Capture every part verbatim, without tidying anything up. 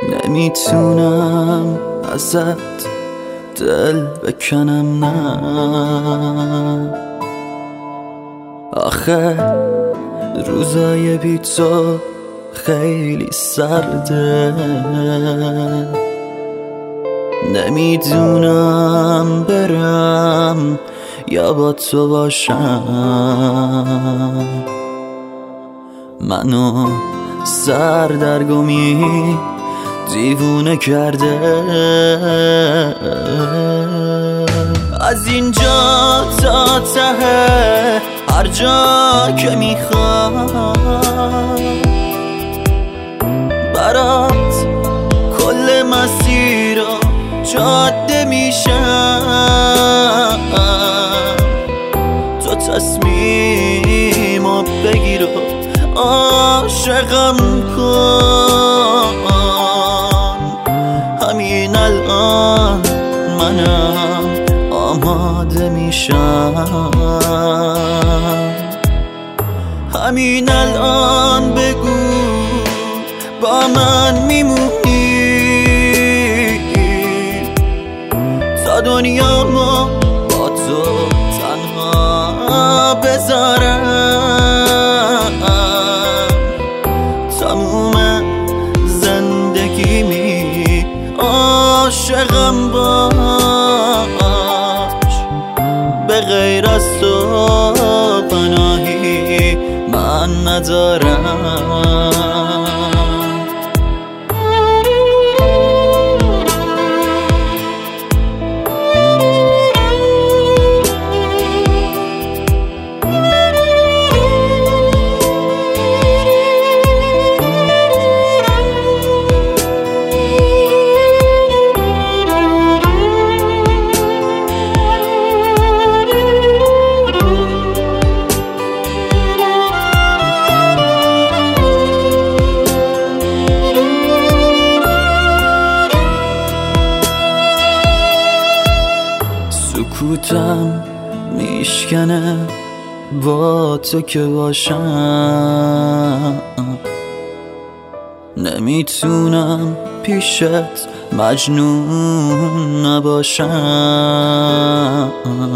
نمیتونم ازت دل بکنم، نه آخه روزای بی تو خیلی سرده. نمیدونم برم یا با تو باشم، منو سردرگمی دیوونه کرده. از اینجا تا ته هر جا که میخوام برات کل مسیر جاده میشم. تو تصمیمو بگیر و عاشقم کن. همین الان منم آماده میشم. همین الان بگو با من میمونی تا دنیامو با تو تنها بذارم. تموم زندگیمی عاشقم باش، به غیر از تو پناهی من ندارم. سکوتم میشکنه با تو که باشم. نمیتونم پیشت مجنون نباشم.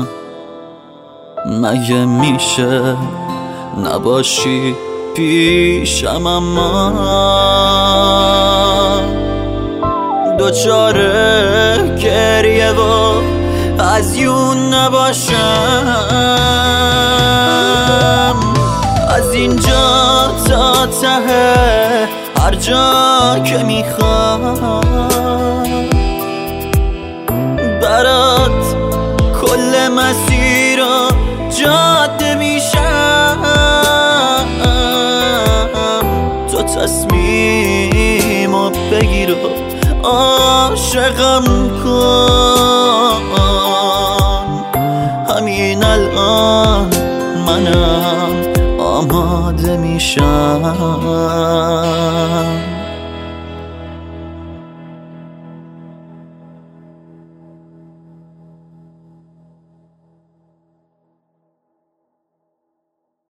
مگه میشه نباشی پیشم اما دوچاره گریه و هزیون نباشم. از اینجا تا ته هر جا که میخوام برات کل مسیر جاده میشم. تو تصمیمو بگیر و عاشقم کن. همین الان منم آماده میشم.